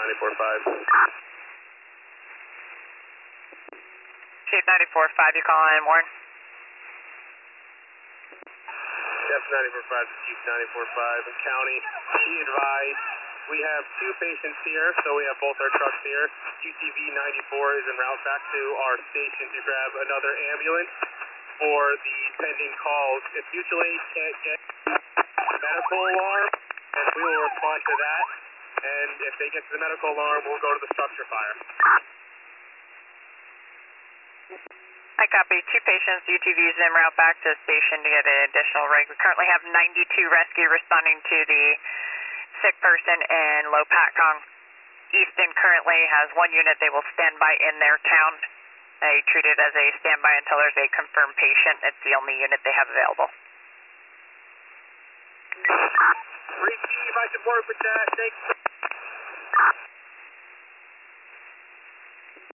94.5. Chief 94.5, you call in, Warren? Yes, 94.5 to Chief 94.5 County. Be advised, we have two patients here, so we have both our trucks here. UTV 94 is en route back to our station to grab another ambulance for the pending calls. If mutual aid can't get medical alarm, then we will respond to that. And if they get to the medical alarm, we'll go to the structure fire. I copy. Two patients, UTVs en route back to the station to get an additional rig. We currently have 92 rescue responding to the sick person in Low Patcong. Easton currently has one unit. They will stand by in their town. They treat it as a standby until there's a confirmed patient. It's the only unit they have available. Receive, I can work with that. Thanks.